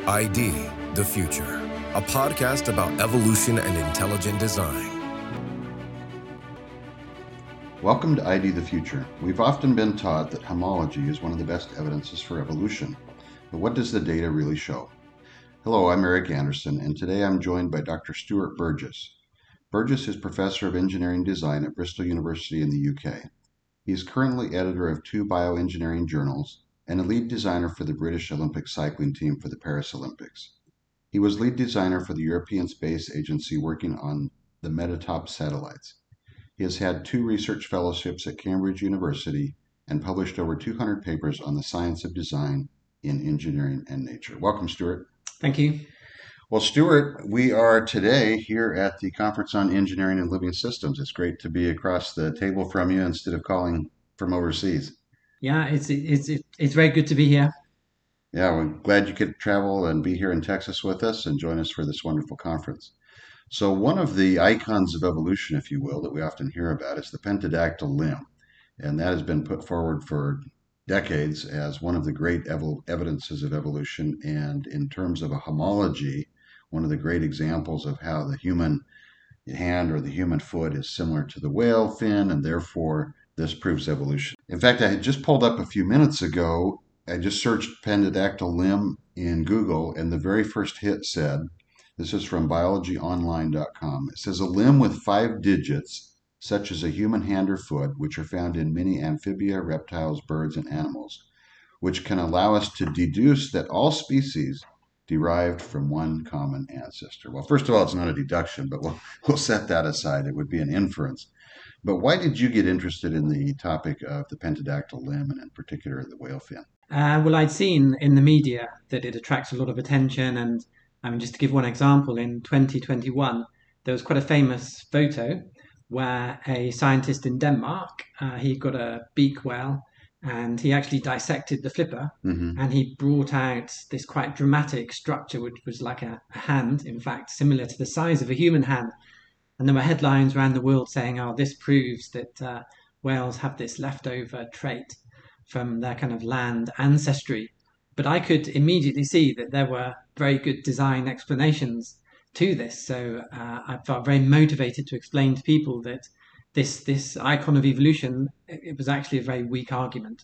ID the Future, a podcast about evolution and intelligent design. Welcome to ID the Future. We've often been taught that homology is one of the best evidences for evolution. But what does the data really show? Hello, I'm Eric Anderson, and today I'm joined by Dr. Stuart Burgess. Burgess is Professor of Engineering Design at Bristol University in the UK. He is currently editor of 2 bioengineering journals and a lead designer for the British Olympic cycling team for the Paris Olympics. He was lead designer for the European Space Agency working on the Metatop satellites. He has had 2 research fellowships at Cambridge University and published over 200 papers on the science of design in engineering and nature. Welcome, Stuart. Thank you. Well, Stuart, we are today here at the Conference on Engineering and Living Systems. It's great to be across the table from you instead of calling from overseas. Yeah, it's very good to be here. Yeah, we're glad you could travel and be here in Texas with us and join us for this wonderful conference. So one of the icons of evolution, if you will, that we often hear about is the pentadactyl limb. And that has been put forward for decades as one of the great evidences of evolution. And in terms of a homology, one of the great examples of how the human hand or the human foot is similar to the whale fin, and therefore this proves evolution. In fact, I had just pulled up a few minutes ago, I just searched pentadactyl limb in Google, and the very first hit said, this is from biologyonline.com, it says a limb with 5 digits, such as a human hand or foot, which are found in many amphibia, reptiles, birds, and animals, which can allow us to deduce that all species derived from one common ancestor. Well, first of all, it's not a deduction, but we'll set that aside. It would be an inference. But why did you get interested in the topic of the pentadactyl limb, and in particular the whale fin? Well, I'd seen in the media that it attracts a lot of attention. And I mean, just to give one example, in 2021, there was quite a famous photo where a scientist in Denmark, he got a beak whale, and he actually dissected the flipper, and he brought out this quite dramatic structure, which was like a hand, in fact, similar to the size of a human hand. And there were headlines around the world saying, oh, this proves that whales have this leftover trait from their kind of land ancestry. But I could immediately see that there were very good design explanations to this. So I felt very motivated to explain to people that this icon of evolution, it was actually a very weak argument.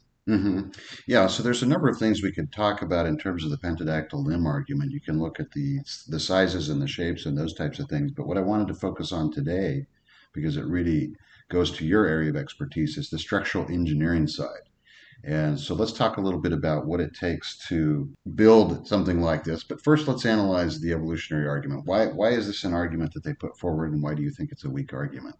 Yeah, so there's a number of things we could talk about in terms of the pentadactyl limb argument. You can look at the sizes and the shapes and those types of things. But what I wanted to focus on today, because it really goes to your area of expertise, is the structural engineering side. And so let's talk a little bit about what it takes to build something like this. But first, let's analyze the evolutionary argument. Why is this an argument that they put forward, and why do you think it's a weak argument?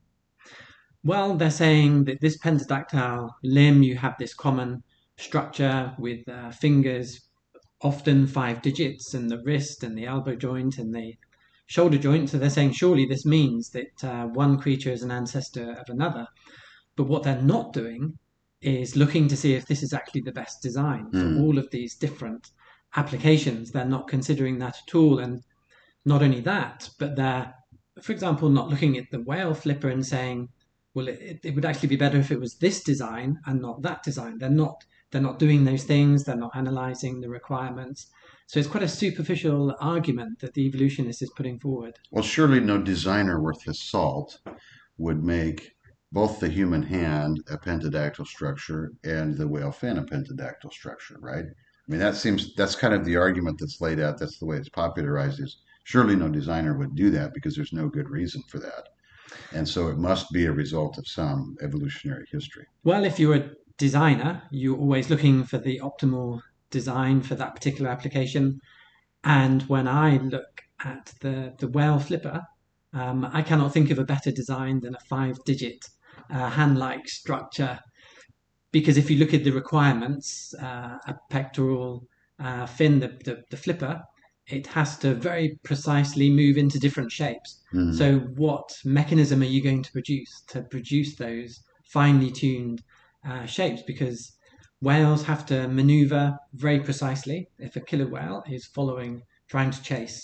Well, they're saying that this pentadactyl limb, you have this common structure with fingers, often 5 digits, and the wrist and the elbow joint and the shoulder joint. So they're saying surely this means that one creature is an ancestor of another. But what they're not doing is looking to see if this is actually the best design for all of these different applications. They're not considering that at all. And not only that, but they're, for example, not looking at the whale flipper and saying, well, it would actually be better if it was this design and not that design. They're not doing those things. They're not analyzing the requirements. So it's quite a superficial argument that the evolutionist is putting forward. Well, surely no designer worth his salt would make both the human hand a pentadactyl structure and the whale fin a pentadactyl structure, right? I mean, that's kind of the argument that's laid out. That's the way it's popularized, is surely no designer would do that because there's no good reason for that. And so it must be a result of some evolutionary history. Well, if you're a designer, you're always looking for the optimal design for that particular application. And when I look at the whale flipper, I cannot think of a better design than a 5-digit hand-like structure. Because if you look at the requirements, a pectoral fin, the flipper, it has to very precisely move into different shapes. So what mechanism are you going to produce those finely tuned shapes? Because whales have to maneuver very precisely. If a killer whale is trying to chase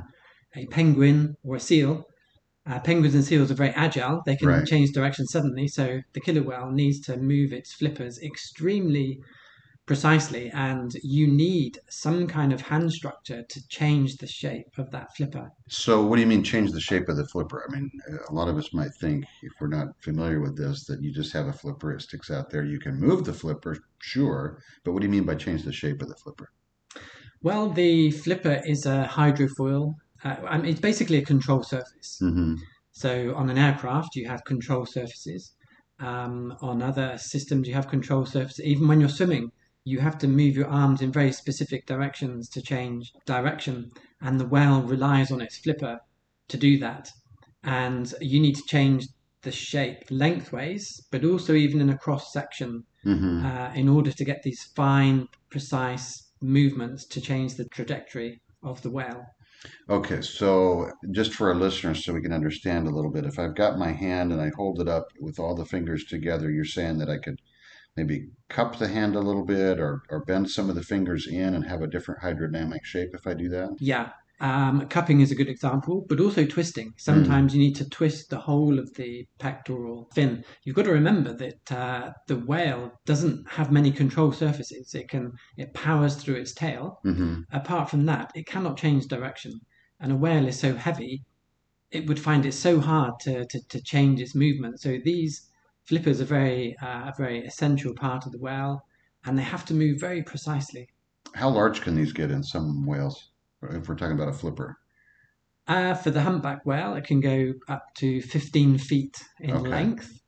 a penguin or a seal, penguins and seals are very agile. They can change direction suddenly. So the killer whale needs to move its flippers extremely precisely, and you need some kind of hand structure to change the shape of that flipper. So, what do you mean change the shape of the flipper? I mean, a lot of us might think, if we're not familiar with this, that you just have a flipper, it sticks out there. You can move the flipper, sure, but what do you mean by change the shape of the flipper? Well, the flipper is a hydrofoil. It's basically a control surface. Mm-hmm. So on an aircraft, you have control surfaces. On other systems, you have control surfaces. Even when you're swimming, you have to move your arms in very specific directions to change direction. And the whale relies on its flipper to do that. And you need to change the shape lengthways, but also even in a cross section, Mm-hmm. in order to get these fine, precise movements to change the trajectory of the whale. Okay, so just for our listeners, so we can understand a little bit, if I've got my hand and I hold it up with all the fingers together, you're saying that I could maybe cup the hand a little bit or bend some of the fingers in and have a different hydrodynamic shape if I do that? Yeah, cupping is a good example, but also twisting. Mm. Sometimes you need to twist the whole of the pectoral fin. You've got to remember that the whale doesn't have many control surfaces. It powers through its tail. Mm-hmm. Apart from that, it cannot change direction. And a whale is so heavy, it would find it so hard to change its movement. So these flippers are a very essential part of the whale, and they have to move very precisely. How large can these get in some whales, if we're talking about a flipper? For the humpback whale, it can go up to 15 feet in Okay. length,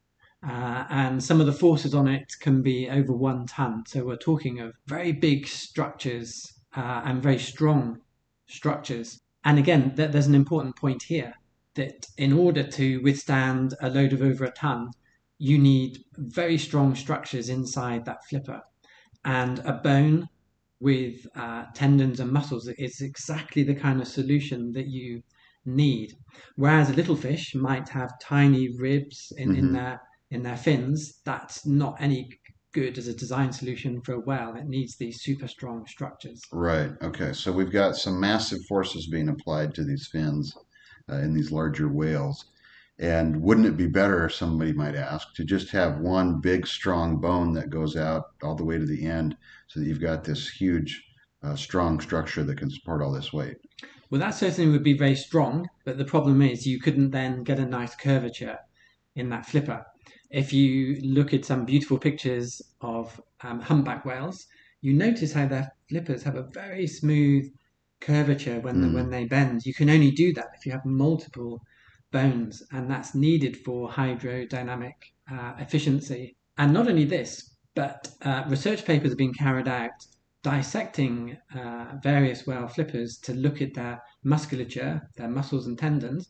and some of the forces on it can be over 1 ton. So we're talking of very big structures and very strong structures. And again, there's an important point here that in order to withstand a load of over 1 ton, you need very strong structures inside that flipper. And a bone with tendons and muscles is exactly the kind of solution that you need. Whereas a little fish might have tiny ribs in their fins, that's not any good as a design solution for a whale. It needs these super strong structures. Right. Okay. So we've got some massive forces being applied to these fins in these larger whales. And wouldn't it be better, somebody might ask, to just have one big, strong bone that goes out all the way to the end so that you've got this huge, strong structure that can support all this weight? Well, that certainly would be very strong, but the problem is you couldn't then get a nice curvature in that flipper. If you look at some beautiful pictures of humpback whales, you notice how their flippers have a very smooth curvature when they bend. You can only do that if you have multiple bones, and that's needed for hydrodynamic efficiency. And not only this, but research papers have been carried out dissecting various whale flippers to look at their musculature, their muscles and tendons,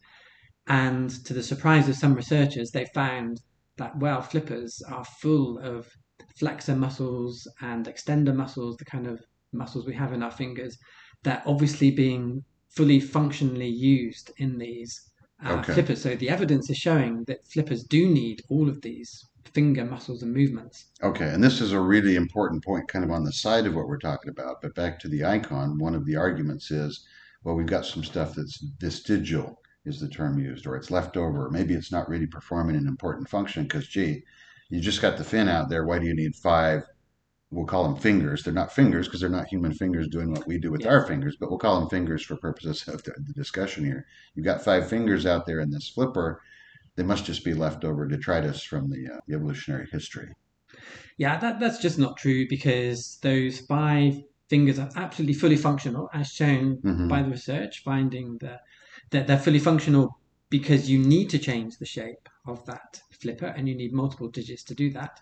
and to the surprise of some researchers, they found that whale flippers are full of flexor muscles and extender muscles, the kind of muscles we have in our fingers. They're obviously being fully functionally used in these flippers. So the evidence is showing that flippers do need all of these finger muscles and movements. Okay, and this is a really important point kind of on the side of what we're talking about, but back to the icon, one of the arguments is, well, we've got some stuff that's vestigial, is the term used, or it's left over, or maybe it's not really performing an important function because, gee, you just got the fin out there, why do you need 5, we'll call them fingers. They're not fingers because they're not human fingers doing what we do with our fingers, but we'll call them fingers for purposes of the discussion here. You've got 5 fingers out there in this flipper. They must just be leftover detritus from the evolutionary history. Yeah, that's just not true because those 5 fingers are absolutely fully functional, as shown by the research, finding that they're fully functional because you need to change the shape of that flipper and you need multiple digits to do that.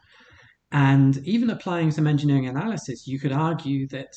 And even applying some engineering analysis, you could argue that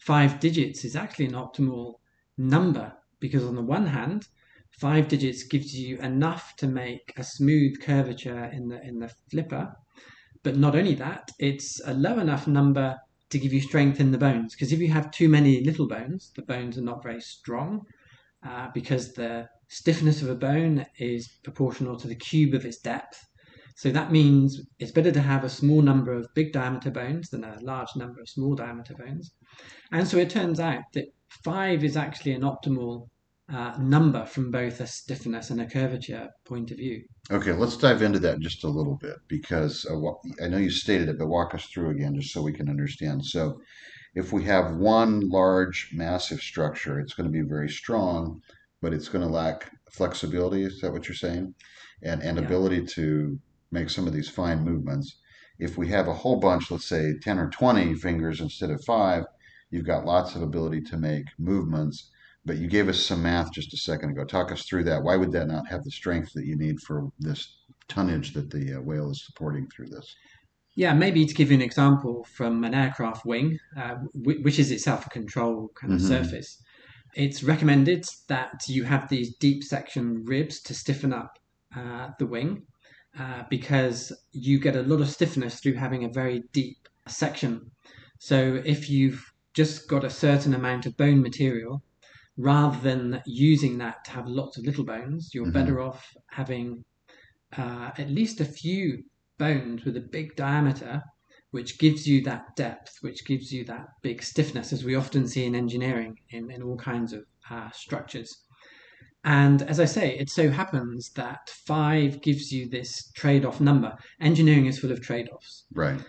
5 digits is actually an optimal number because on the one hand, 5 digits gives you enough to make a smooth curvature in the flipper. But not only that, it's a low enough number to give you strength in the bones. Because if you have too many little bones, the bones are not very strong because the stiffness of a bone is proportional to the cube of its depth. So that means it's better to have a small number of big diameter bones than a large number of small diameter bones. And so it turns out that 5 is actually an optimal number from both a stiffness and a curvature point of view. Okay, let's dive into that just a little bit because I know you stated it, but walk us through again just so we can understand. So, if we have one large, massive structure, it's going to be very strong, but it's going to lack flexibility. Is that what you're saying? And Yeah. ability to make some of these fine movements. If we have a whole bunch, let's say 10 or 20 fingers instead of five, you've got lots of ability to make movements. But you gave us some math just a second ago. Talk us through that. Why would that not have the strength that you need for this tonnage that the whale is supporting through this? Yeah, maybe to give you an example from an aircraft wing, which is itself a control kind of Mm-hmm. surface, it's recommended that you have these deep section ribs to stiffen up the wing because you get a lot of stiffness through having a very deep section. So if you've just got a certain amount of bone material, rather than using that to have lots of little bones, you're Mm-hmm. better off having at least a few bones with a big diameter, which gives you that depth, which gives you that big stiffness, as we often see in engineering in all kinds of structures. And as I say, it so happens that five gives you this trade off number. Engineering is full of trade offs. Right.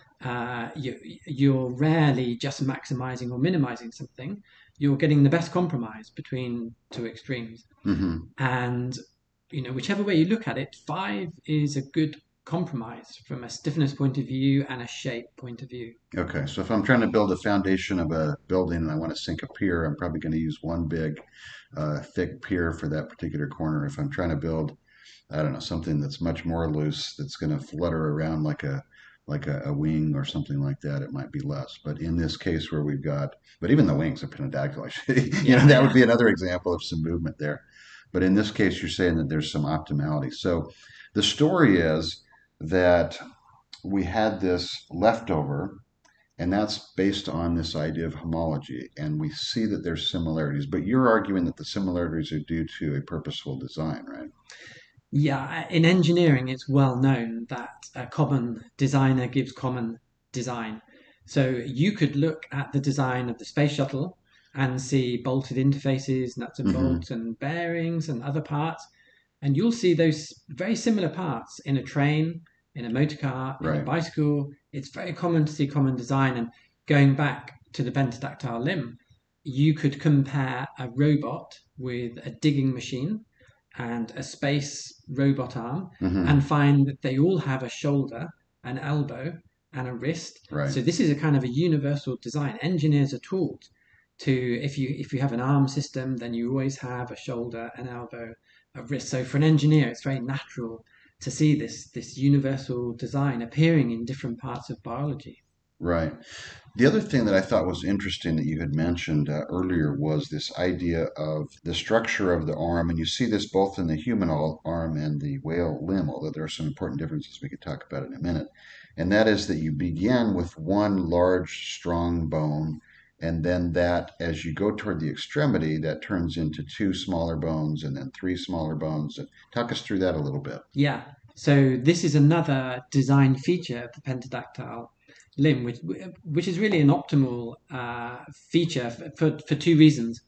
You're rarely just maximizing or minimizing something. You're getting the best compromise between two extremes. Mm-hmm. And whichever way you look at it, five is a good compromise from a stiffness point of view and a shape point of view. Okay, so if I'm trying to build a foundation of a building and I want to sink a pier, I'm probably going to use one big, thick pier for that particular corner. If I'm trying to build, I don't know, something that's much more loose, that's going to flutter around like a wing or something like that, it might be less. But in this case where we've got, but even the wings of Pentadactyl, that would be another example of some movement there. But in this case, you're saying that there's some optimality. So the story is that we had this leftover, and that's based on this idea of homology. And we see that there's similarities, but you're arguing that the similarities are due to a purposeful design, right? Yeah, in engineering, it's well known that a common designer gives common design. So you could look at the design of the space shuttle and see bolted interfaces, nuts and Mm-hmm. bolts, and bearings and other parts. And you'll see those very similar parts in a train, in a motor car, in a Right. bicycle. It's very common to see common design. And going back to the pentadactyl limb, you could compare a robot with a digging machine and a space robot arm Mm-hmm. and find that they all have a shoulder, an elbow, and a wrist. Right. So this is a kind of a universal design. Engineers are taught to, if you have an arm system, then you always have a shoulder, an elbow, a wrist. So for an engineer, it's very natural to see this universal design appearing in different parts of biology. Right. The other thing that I thought was interesting that you had mentioned earlier was this idea of the structure of the arm, and you see this both in the human arm and the whale limb, although there are some important differences we could talk about in a minute. And that is that you begin with one large, strong bone, and then that, as you go toward the extremity, that turns into two smaller bones and then three smaller bones. And talk us through that a little bit. Yeah. So this is another design feature of the pentadactyl limb, which is really an optimal feature for two reasons.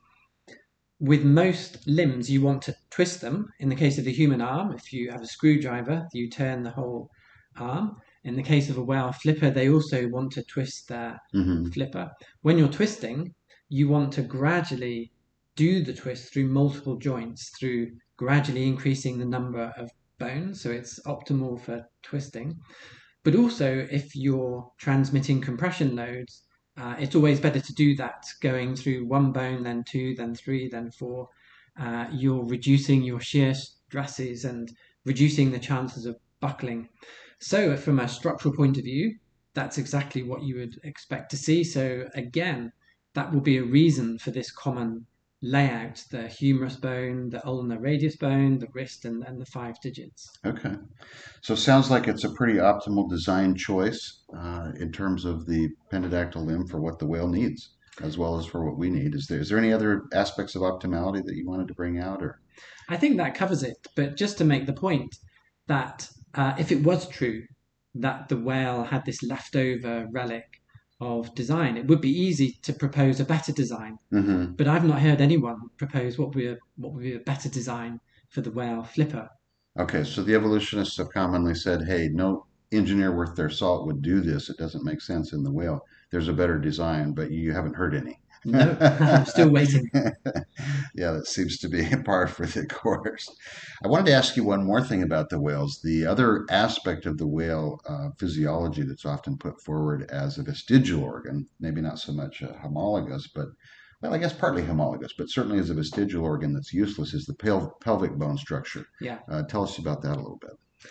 With most limbs, you want to twist them. In the case of the human arm, if you have a screwdriver, you turn the whole arm. In the case of a whale flipper, they also want to twist their Mm-hmm. flipper. When you're twisting, you want to gradually do the twist through multiple joints, through gradually increasing the number of bones. So it's optimal for twisting. But also, if you're transmitting compression loads, it's always better to do that going through one bone, then two, then three, then four. You're reducing your shear stresses and reducing the chances of buckling. So, from a structural point of view, that's exactly what you would expect to see. So, again, that will be a reason for this common layout, the humerus bone, the ulnar radius bone, the wrist, and the five digits. Okay. So it sounds like it's a pretty optimal design choice in terms of the pentadactyl limb for what the whale needs, as well as for what we need. Is there any other aspects of optimality that you wanted to bring out, or? I think that covers it. But just to make the point that if it was true that the whale had this leftover relic of design. It would be easy to propose a better design, Hmm. but I've not heard anyone propose what would be a better design for the whale flipper. Okay, so the evolutionists have commonly said, hey, no engineer worth their salt would do this. It doesn't make sense in the whale. There's a better design, but you haven't heard any. No, I'm still waiting. Yeah, that seems to be par for the course. I wanted to ask you one more thing about the whales. The other aspect of the whale physiology that's often put forward as a vestigial organ, maybe not so much homologous, but well, I guess partly homologous, but certainly as a vestigial organ that's useless, is the pelvic bone structure. Yeah. Tell us about that a little bit.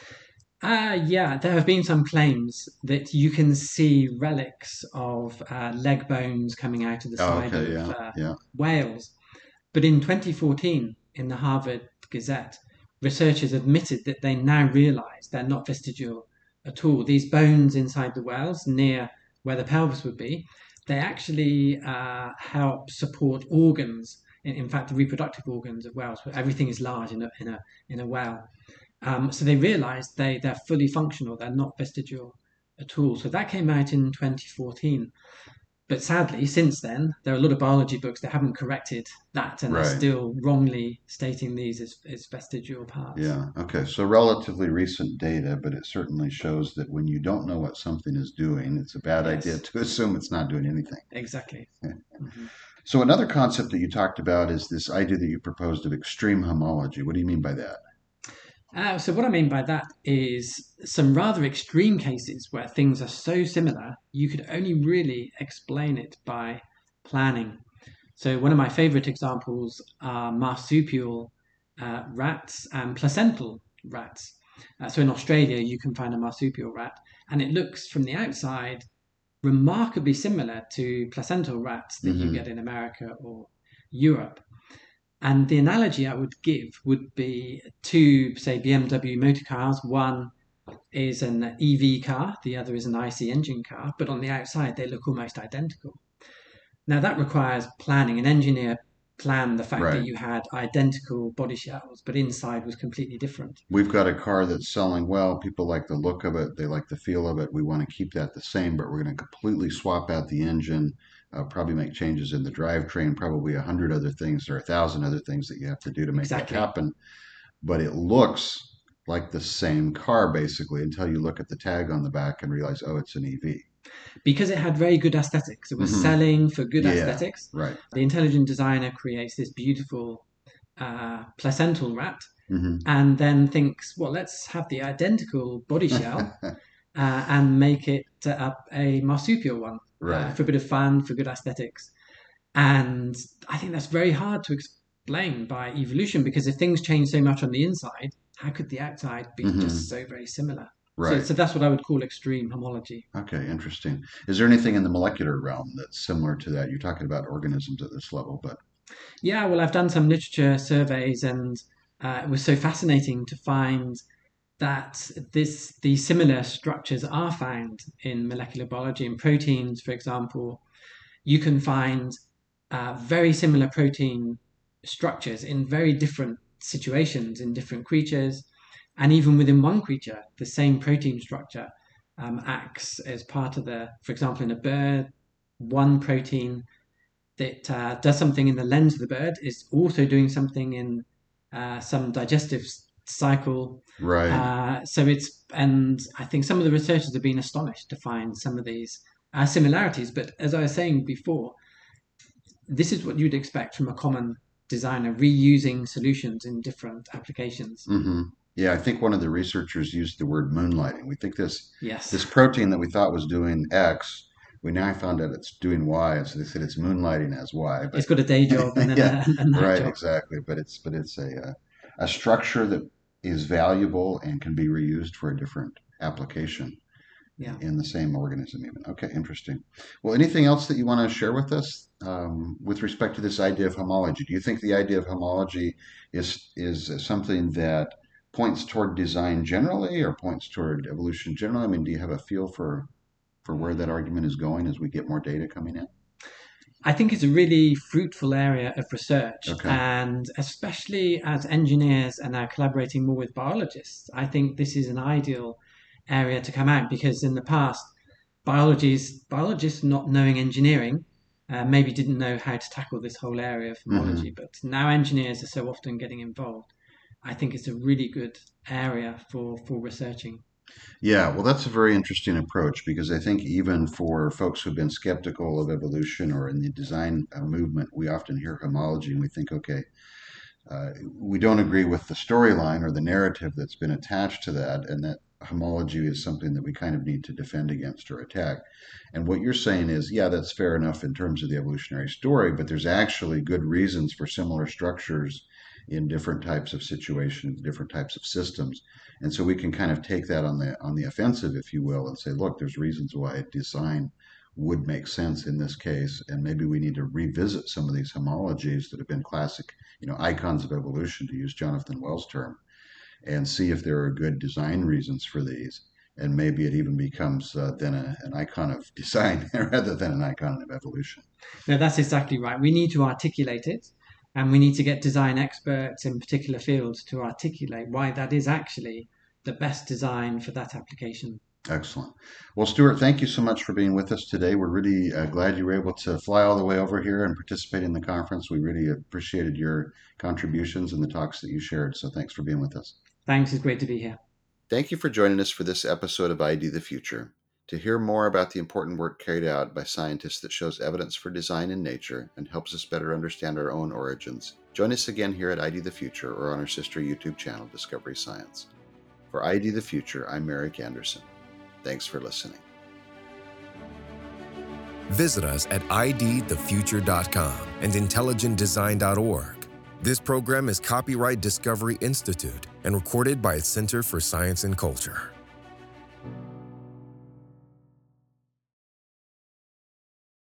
Yeah, there have been some claims that you can see relics of leg bones coming out of the Oh, side okay, of yeah. whales. But in 2014, in the Harvard Gazette, researchers admitted that they now realize they're not vestigial at all. These bones inside the whales, near where the pelvis would be, they actually help support organs. In fact, the reproductive organs of whales. Everything is large in a whale. So they realized they're fully functional. They're not vestigial at all. So that came out in 2014. But sadly, since then, there are a lot of biology books that haven't corrected that, and they're Right. still wrongly stating these as vestigial parts. Yeah. Okay. So relatively recent data, but it certainly shows that when you don't know what something is doing, it's a bad Yes. idea to assume it's not doing anything. Exactly. Mhm. So another concept that you talked about is this idea that you proposed of extreme homology. What do you mean by that? So what I mean by that is some rather extreme cases where things are so similar, you could only really explain it by planning. So one of my favorite examples are marsupial rats and placental rats. So in Australia, you can find a marsupial rat, and it looks from the outside remarkably similar to placental rats that you Hmm. get in America or Europe. And the analogy I would give would be two, say, BMW motor cars. One is an EV car, the other is an IC engine car, but on the outside they look almost identical. Now that requires planning. An engineer planned the fact that Right. you had identical body shells, but inside was completely different. We've got a car that's selling well. People like the look of it. They like the feel of it. We want to keep that the same, but we're going to completely swap out the engine, probably make changes in the drivetrain, probably 100 other things or 1,000 other things that you have to do to make that Exactly. happen. But it looks like the same car basically until you look at the tag on the back and realize, oh, it's an EV. Because it had very good aesthetics. It was Hmm. selling for good Yeah, aesthetics. right. The intelligent designer creates this beautiful placental rat Hmm. and then thinks, well, let's have the identical body shell and make it a marsupial one Right. for a bit of fun, for good aesthetics. And I think that's very hard to explain by evolution because if things change so much on the inside, how could the outside be Hmm. just so very similar? Right. So that's what I would call extreme homology. Okay, interesting. Is there anything in the molecular realm that's similar to that? You're talking about organisms at this level, but Yeah, well, I've done some literature surveys, and it was so fascinating to find that these similar structures are found in molecular biology. In proteins, for example, you can find very similar protein structures in very different situations in different creatures, and even within one creature, the same protein structure acts as part of for example, in a bird, one protein that does something in the lens of the bird is also doing something in some digestive cycle. right. And I think some of the researchers have been astonished to find some of these similarities. But as I was saying before, this is what you'd expect from a common designer reusing solutions in different applications. Hmm. Yeah, I think one of the researchers used the word moonlighting. We think this Yes, protein that we thought was doing X, we now found out it's doing Y, and so they said it's moonlighting as Y. But it's got a day job and then yeah, a night right, job. exactly. But it's a structure that is valuable and can be reused for a different application Yeah. in the same organism even. Okay, interesting. Well, anything else that you want to share with us with respect to this idea of homology? Do you think the idea of homology is something that points toward design generally or points toward evolution generally? I mean, do you have a feel for where that argument is going as we get more data coming in? I think it's a really fruitful area of research, Okay. and especially as engineers are now collaborating more with biologists, I think this is an ideal area to come out because in the past, biologists not knowing engineering maybe didn't know how to tackle this whole area of homology, but now engineers are so often getting involved. I think it's a really good area for researching. Yeah, well, that's a very interesting approach because I think even for folks who've been skeptical of evolution or in the design movement, we often hear homology and we think, okay, we don't agree with the storyline or the narrative that's been attached to that, and that homology is something that we kind of need to defend against or attack. And what you're saying is, yeah, that's fair enough in terms of the evolutionary story, but there's actually good reasons for similar structures in different types of situations, different types of systems. And so we can kind of take that on the offensive, if you will, and say, look, there's reasons why design would make sense in this case, and maybe we need to revisit some of these homologies that have been classic, icons of evolution, to use Jonathan Wells' term, and see if there are good design reasons for these. And maybe it even becomes then an icon of design rather than an icon of evolution. No, that's exactly right. We need to articulate it, and we need to get design experts in particular fields to articulate why that is actually the best design for that application. Excellent. Well, Stuart, thank you so much for being with us today. We're really glad you were able to fly all the way over here and participate in the conference. We really appreciated your contributions and the talks that you shared. So thanks for being with us. Thanks. It's great to be here. Thank you for joining us for this episode of ID the Future. To hear more about the important work carried out by scientists that shows evidence for design in nature and helps us better understand our own origins, join us again here at ID the Future or on our sister YouTube channel, Discovery Science. For ID the Future, I'm Merrick Anderson. Thanks for listening. Visit us at idthefuture.com and intelligentdesign.org. This program is copyright Discovery Institute and recorded by its Center for Science and Culture.